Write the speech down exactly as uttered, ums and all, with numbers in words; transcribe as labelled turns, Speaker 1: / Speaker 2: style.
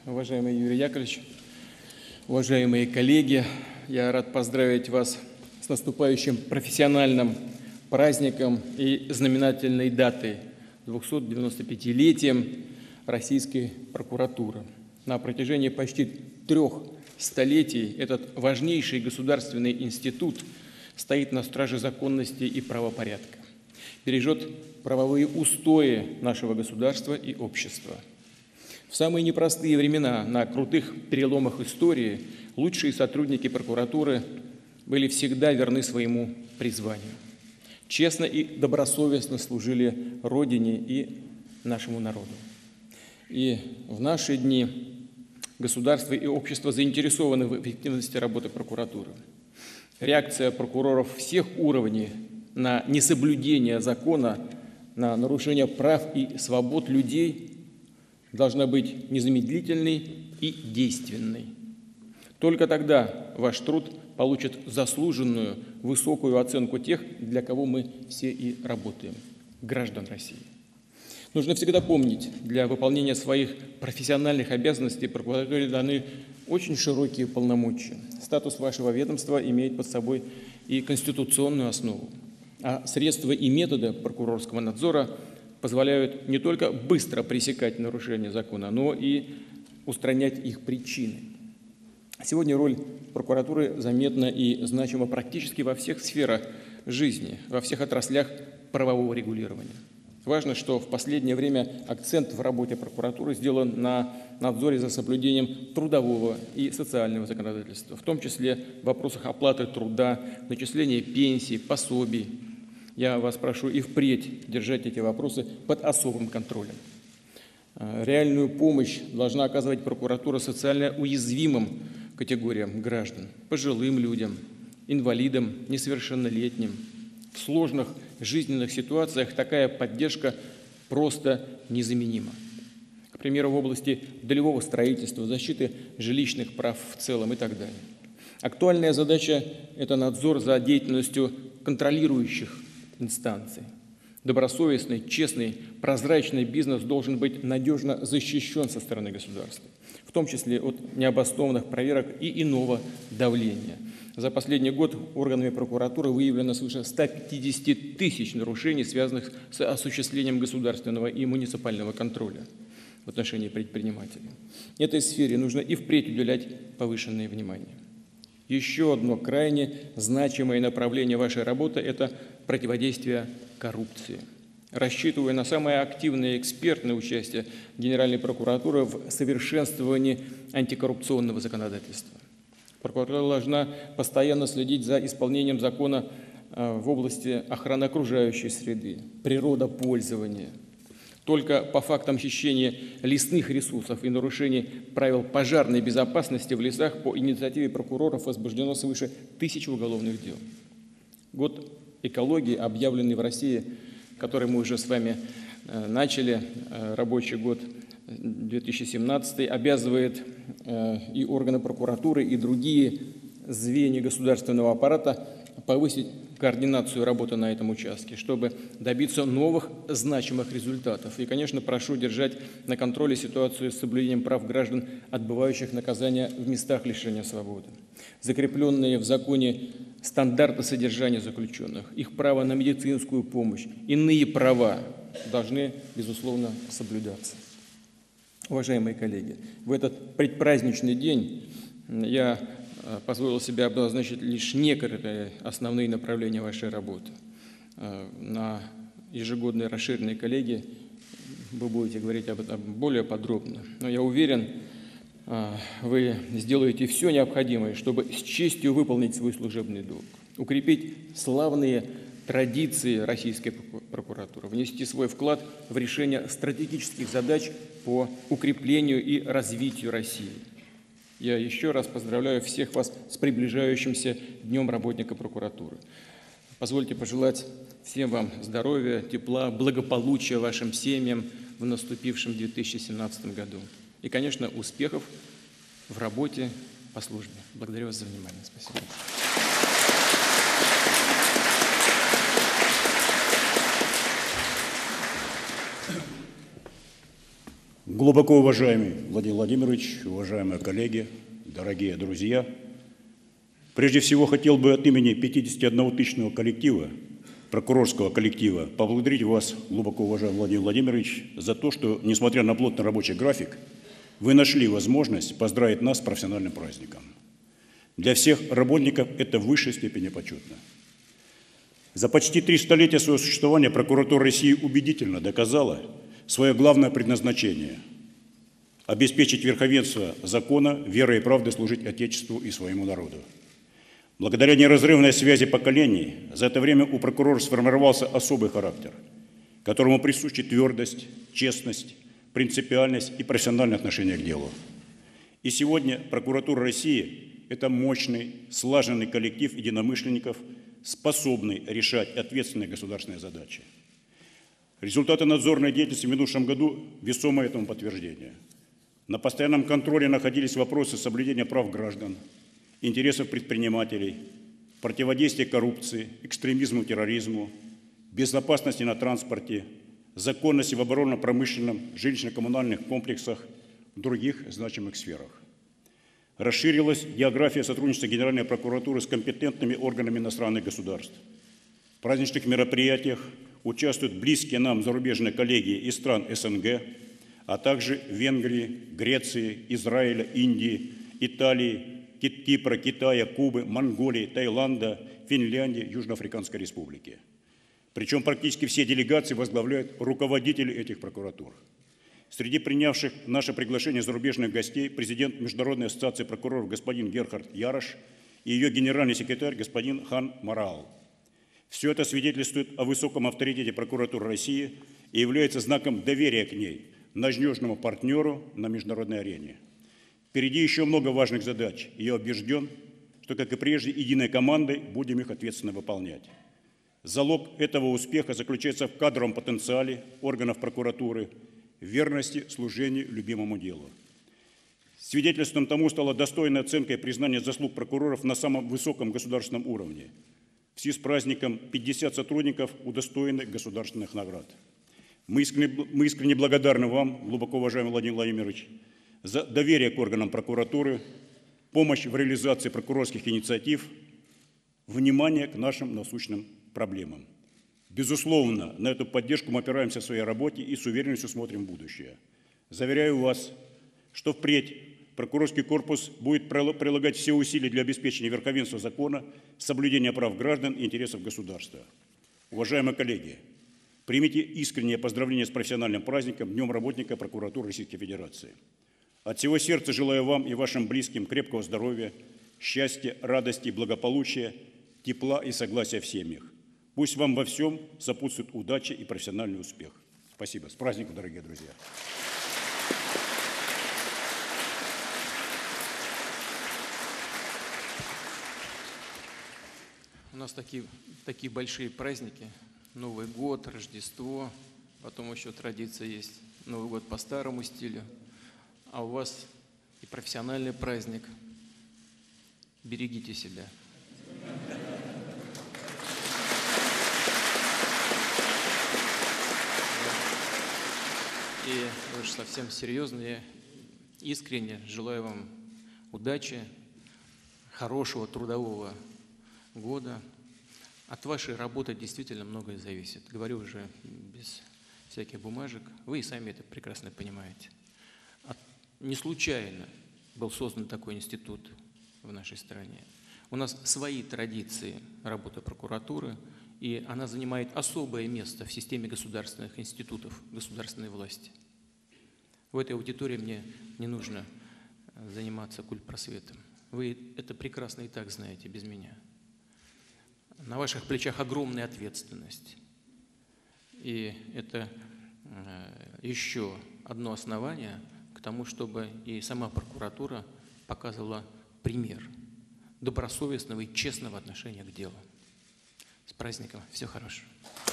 Speaker 1: уважаемый Юрий Яковлевич, уважаемые коллеги, я рад поздравить вас с наступающим профессиональным праздником и знаменательной датой – двухсотдевяностопятилетием Российской прокуратуры. На протяжении почти трех столетий этот важнейший государственный институт стоит на страже законности и правопорядка, бережет правовые устои нашего государства и общества. В самые непростые времена, на крутых переломах истории, лучшие сотрудники прокуратуры были всегда верны своему призванию. Честно и добросовестно служили Родине и нашему народу. И в наши дни государство и общество заинтересованы в эффективности работы прокуратуры. Реакция прокуроров всех уровней на несоблюдение закона, на нарушение прав и свобод людей должна быть незамедлительной и действенной. Только тогда ваш труд получит заслуженную высокую оценку тех, для кого мы все и работаем – граждан России. Нужно всегда помнить, для выполнения своих профессиональных обязанностей прокуратуре даны очень широкие полномочия. Статус вашего ведомства имеет под собой и конституционную основу. А средства и методы прокурорского надзора позволяют не только быстро пресекать нарушения закона, но и устранять их причины. Сегодня роль прокуратуры заметна и значима практически во всех сферах жизни, во всех отраслях правового регулирования. Важно, что в последнее время акцент в работе прокуратуры сделан на надзоре за соблюдением трудового и социального законодательства, в том числе в вопросах оплаты труда, начисления пенсий, пособий. Я вас прошу и впредь держать эти вопросы под особым контролем. Реальную помощь должна оказывать прокуратура социально уязвимым категориям граждан, пожилым людям, инвалидам, несовершеннолетним. В сложных жизненных ситуациях такая поддержка просто незаменима. К примеру, в области долевого строительства, защиты жилищных прав в целом и так далее. Актуальная задача – это надзор за деятельностью контролирующих инстанций. Добросовестный, честный, прозрачный бизнес должен быть надежно защищен со стороны государства, в том числе от необоснованных проверок и иного давления. За последний год органами прокуратуры выявлено свыше ста пятидесяти тысяч нарушений, связанных с осуществлением государственного и муниципального контроля в отношении предпринимателей. Этой сфере нужно и впредь уделять повышенное внимание. Еще одно крайне значимое направление вашей работы – это противодействие коррупции. Рассчитывая на самое активное экспертное участие Генеральной прокуратуры в совершенствовании антикоррупционного законодательства. Прокуратура должна постоянно следить за исполнением закона в области охраны окружающей среды, природопользования. Только по фактам хищения лесных ресурсов и нарушений правил пожарной безопасности в лесах по инициативе прокуроров возбуждено свыше тысячи уголовных дел. Год экологии, объявленный в России, который мы уже с вами начали, рабочий год две тысячи семнадцатый, обязывает и органы прокуратуры, и другие звенья государственного аппарата повысить координацию работы на этом участке, чтобы добиться новых значимых результатов. И, конечно, прошу держать на контроле ситуацию с соблюдением прав граждан, отбывающих наказания в местах лишения свободы. Закрепленные в законе стандарты содержания заключенных, их право на медицинскую помощь, иные права должны, безусловно, соблюдаться. Уважаемые коллеги, в этот предпраздничный день я позволил себе обозначить лишь некоторые основные направления вашей работы. На ежегодной расширенной коллегии вы будете говорить об этом более подробно. Но я уверен, вы сделаете все необходимое, чтобы с честью выполнить свой служебный долг, укрепить славные традиции российской прокуратуры, внести свой вклад в решение стратегических задач по укреплению и развитию России. Я еще раз поздравляю всех вас с приближающимся Днем работника прокуратуры. Позвольте пожелать всем вам здоровья, тепла, благополучия вашим семьям в наступившем две тысячи семнадцатом году. И, конечно, успехов в работе по службе. Благодарю вас за внимание. Спасибо.
Speaker 2: Глубоко уважаемый Владимир Владимирович, уважаемые коллеги, дорогие друзья, прежде всего хотел бы от имени пятидесятиоднотысячного коллектива, прокурорского коллектива, поблагодарить вас, глубоко уважаемый Владимир Владимирович, за то, что, несмотря на плотный рабочий график, вы нашли возможность поздравить нас с профессиональным праздником. Для всех работников это в высшей степени почетно. За почти три столетия своего существования прокуратура России убедительно доказала свое главное предназначение – обеспечить верховенство закона, верой и правдой служить Отечеству и своему народу. Благодаря неразрывной связи поколений за это время у прокурора сформировался особый характер, которому присущи твердость, честность, принципиальность и профессиональное отношение к делу. И сегодня прокуратура России – это мощный, слаженный коллектив единомышленников, способный решать ответственные государственные задачи. Результаты надзорной деятельности в минувшем году весомое этому подтверждение. На постоянном контроле находились вопросы соблюдения прав граждан, интересов предпринимателей, противодействия коррупции, экстремизму, терроризму, безопасности на транспорте, законности в оборонно-промышленном, жилищно-коммунальных комплексах, в других значимых сферах. Расширилась география сотрудничества Генеральной прокуратуры с компетентными органами иностранных государств. В праздничных мероприятиях участвуют близкие нам зарубежные коллеги из стран эс эн гэ, а также Венгрии, Греции, Израиля, Индии, Италии, Кипра, Китая, Кубы, Монголии, Таиланда, Финляндии, Южноафриканской Республики. Причем практически все делегации возглавляют руководители этих прокуратур. Среди принявших наше приглашение зарубежных гостей президент Международной ассоциации прокуроров господин Герхард Ярош и ее генеральный секретарь господин Хан Марал. Все это свидетельствует о высоком авторитете прокуратуры России и является знаком доверия к ней, надежному партнеру на международной арене. Впереди еще много важных задач, и я убежден, что, как и прежде, единой командой будем их ответственно выполнять. Залог этого успеха заключается в кадровом потенциале органов прокуратуры, верности служению любимому делу. Свидетельством тому стала достойная оценка и признание заслуг прокуроров на самом высоком государственном уровне. В связи с праздником пятьдесят сотрудников удостоены государственных наград. Мы искренне, мы искренне благодарны вам, глубоко уважаемый Владимир Владимирович, за доверие к органам прокуратуры, помощь в реализации прокурорских инициатив, внимание к нашим насущным проблемам. Безусловно, на эту поддержку мы опираемся в своей работе и с уверенностью смотрим в будущее. Заверяю вас, что впредь прокурорский корпус будет прилагать все усилия для обеспечения верховенства закона, соблюдения прав граждан и интересов государства. Уважаемые коллеги, примите искреннее поздравление с профессиональным праздником, Днем работника прокуратуры Российской Федерации. От всего сердца желаю вам и вашим близким крепкого здоровья, счастья, радости, благополучия, тепла и согласия в семьях. Пусть вам во всем сопутствует удача и профессиональный успех. Спасибо. С праздником, дорогие друзья.
Speaker 1: У нас такие, такие большие праздники. Новый год, Рождество, потом еще традиция есть. Новый год по старому стилю. А у вас и профессиональный праздник. Берегите себя. И уж совсем серьезно, я искренне желаю вам удачи, хорошего трудового года. От вашей работы действительно многое зависит. Говорю уже без всяких бумажек. Вы и сами это прекрасно понимаете. От... Не случайно был создан такой институт в нашей стране. У нас свои традиции работы прокуратуры, и она занимает особое место в системе государственных институтов, государственной власти. В этой аудитории мне не нужно заниматься культпросветом. Вы это прекрасно и так знаете без меня. На ваших плечах огромная ответственность. И это еще одно основание к тому, чтобы и сама прокуратура показывала пример добросовестного и честного отношения к делу. С праздником. Всего хорошего.